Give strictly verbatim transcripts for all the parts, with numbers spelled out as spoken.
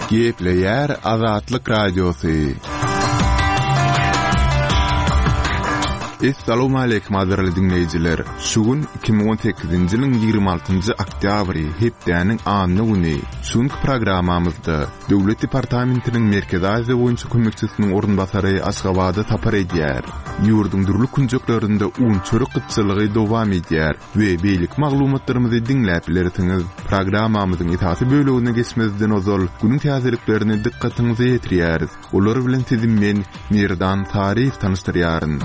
Gepleyer Azatlyk Radiosu. Assalamu alaykum aziz dinleyijiler. Şugun iki bin on sekizinji ýylyň ýygrimi altynjy oktýabry hepdeniň anyny güni. Şuňky programamyzda Döwlet Departamentiniň Merkezi Aziýa boýunça kömekçisiniň orunbasary Aşgabada tapar edýär. Ýurdun durly kunjuklarynda un çörek gytçylygy dowam edýär we beýlik maglumatlarymyzy dinläp bilersiňiz. Programamyzyň itaty bölügine geçmezden ozal günüň täzeliklerini dikkatiňize ýetirýäris. Olar bilen sizin men Mirdan Tarif tanıştyrýaryn.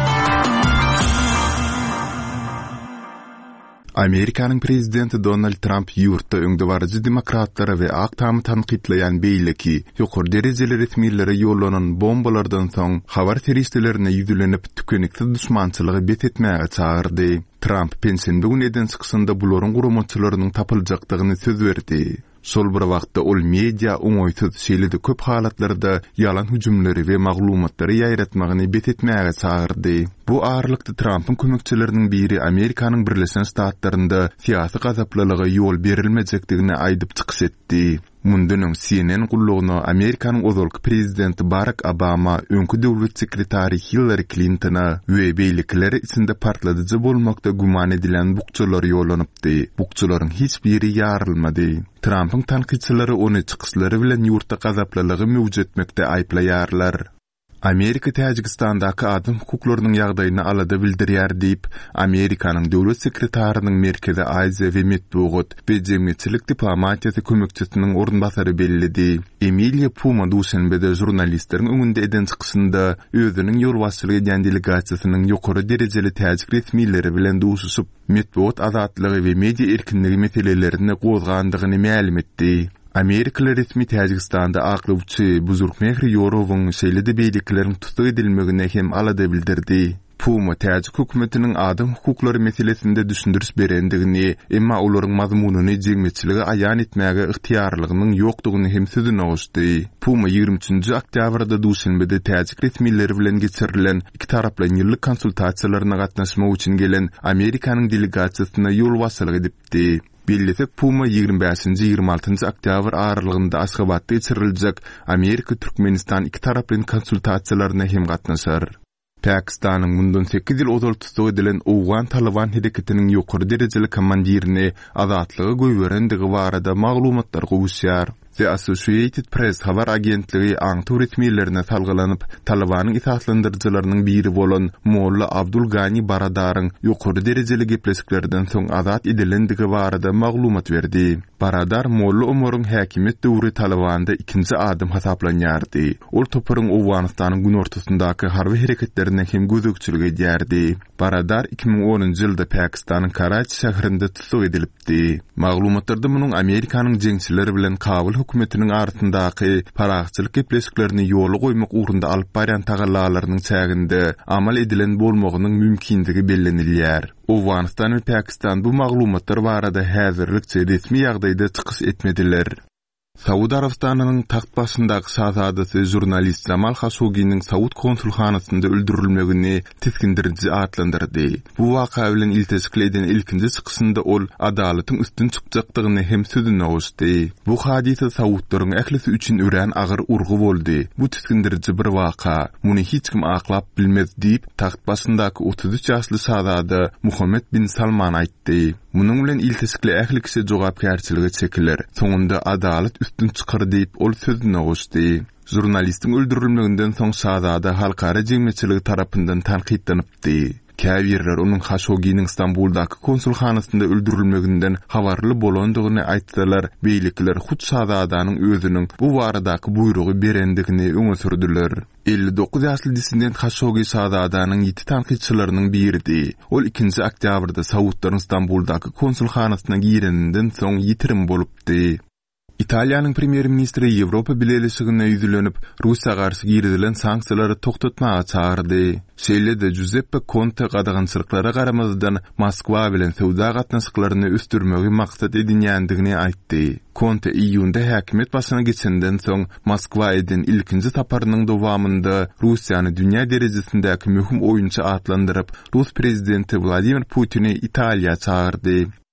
Amerikanyň prezidenti Donald Trump ýurtda öňdewarjy demokratlara we ak tamy tanqidleýän beýleki ýokary derejeli resmiýetlere ýollanan bombalardan soň habar teristlerine ýüzlenip tükeniksiz düşmançylygy bet etmäge çağırdy. Trump pensiýa güneden çykysynda bularyň guramaçylarynyň tapyljakdygyny söz berdi. Sol bir wagtda ol media oňoýsuz şeýlede köp halatlarda ýalan hüjümleri we maglumatlary ýaýratmagyny bet etmäge çağırdy. Bu ağırlykda Trump'ın kömekçilerinin biri Amerikanyň Birleşen Ştatlarynda siyasi gazaplylyga ýol berilmejekdigini aýdyp çykyş etdi. Mundan C N N gullugyna Amerikanyň ozalky prezidenti Barack Obama öňkü döwlet sekretary Hillary Clinton'a we beýlikleri içinde partladyjy bolmakda guman edilen bukçylar ýollanypdy. Bukçylaryň hiç biri ýarylmady. Trump'ın tanqidçilari ony çykyşlary bilen ýurtda gazaplylygy mewjud etmekde aýplaýarlar. Amerika Täjikistandaky adam hukuklarynyň ýagdaýyny alada bildirýär diýip Amerikanyň döwlet sekretarynyň Merkezi Aziýa we Medeniýet we Jemgyýetçilik diplomatiýasy kömekçisiniň orunbasary bellidi. Emilia Puma duşanbede jurnalistleriň öňünde eden çykyşynda özüniň ýolbaşçylyk edýän delegasiýasynyň ýokary derejeli täjik resmiýetleri bilen duşuşyp medeniýet azatlygy we media erkinligi meselelerini gozgandygyny ma'lum etdi. Amerikalı resmi Täjikistanda aklypçy Buzurgmehri Ýorowyň şeýlede beýliklerin tutuk edilmegine hem alada bildirdi. Puma Täjik hökümetiniň adam hukuklary meselesinde düşündüris berendigini, emma olaryň mazmunyny jemgyýetçiligi aýan etmäge ygtyýarlygynyň ýokdugyny hem sözüne goşdy. Puma ýygrimi üçinji oktýabrda duşanbede Täjik resmiýetleri bilen geçirilen iki taraply ýyllyk konsultasiýalaryna gatnaşmak üçin gelen Amerikanyň delegasiýasyna ýolbaşçylyk edipdi. Birleşik Puma ýygrimi beşinji ýygrimi altynjy oktýabr aralygynda Aşgabatda geçiriljek Amerika-Türkmenistan iki taraply konsultasiýalaryna hem gatnaşar. Pakistanyň mundan sekiz ýyl ozal tutuk edilen Owgan Taliban hereketiniň ýokary derejeli komandirini azatlygy göýberendigi barada maglumatlar gowuşýar. The Associated Press habar agentligi aňty resmiýetlerine salgylanyp Talibanyň isaslandyrjylarynyň biri bolan Molla Abdul Gani Baradaryň ýokary derejeli gepleşiklerden soň azat edilendigi barada maglumat berdi. Baradar Molla Omaryň häkimet döwri Talibanda ikinji adam hasaplanýardy. Ol topuryň Owganystanyň gün ortasyndaky harby hereketlerine hem gözükçilik edýärdi. Baradar iki bin onunji ýylda Pakistanyň Karachi şäherinde tutuk edilipdi. Maglumatlarda munyň Amerikanyň jeňçileri bilen Kabul hökümetiniň artyndaky paragçylyk gepleşiklerini ýoly goýmak ugrunda alyp barýan tagallalarynyň çäginde amal edilen bolmagynyň mümkinligi bellenilýär. Owganistan we Pakistan bu maglumatlar barada häzirlikçe resmi ýagdaýda çykyş etmediler. Saud Arabistanynyň taht başyndaky şahzadasy jurnalist Jamal Khashoggi'niň Saud konsulxanasynda öldürilmegini tiskindiriji atlandyrdy. Bu waka bilen iltisikli eden ilkinji çykyşynda ol adalatyň üstün çykjakdygyny hem sözüne goşdy. Bu hadise Saudlaryň ählisi üçin ören agyr urgu boldy. Bu tiskindiriji bir waka, muny hiç kim aklap bilmez diýip taht başyndaky otuz üç ýaşly şahzada Muhammed bin Salman aýtdy. Munyň bilen iltisikli ähli kişi jogapkärçiligi çekiler. Soňunda adalet üstün çykyr diýip ol sözüne goşdy. Jurnalistiň öldürilmeginden soň şahzada halkara jemgyýetçiligi tarapyndan tanqidlanipdy. Käbirler onun Khashoggi'niň Istanbuldaky konsulxanasynda öldürilmeginden habarly bolandygyny aýtdylar. Beýlikler hut şahzadanyň özüniň bu baradaky buyrugy berendigini öňe sürdüler. elli dokuz ýaşly dissident Khashoggi şahzadanyň ýeti tanqidçilarynyň biridi. Ol ikinji oktýabrda Saudlaryň Istanbuldaky konsulxanasyna gireninden soň ýitirim bolupdy. Italiýanyň premier ministri Ýewropa bileşigine ýüzlenip Russiýa garşy girilen sanksiýalary toktatmaga çağırdy. Şeýlede Giuseppe Conte gadagançylyklara garamazdan Moskwa bilen sowda gatnaşyklaryny üstürmegi maksat edinýändigini aýtdy. Conte iýunda häkimet başyna geçenden soň Moskwa eden ilkinji taparynyň dowamında Russiýany dünýä derejesindäki möhüm oýunçy atlandyryp Rus prezidenti Vladimir Putini Italiýa çağırdy.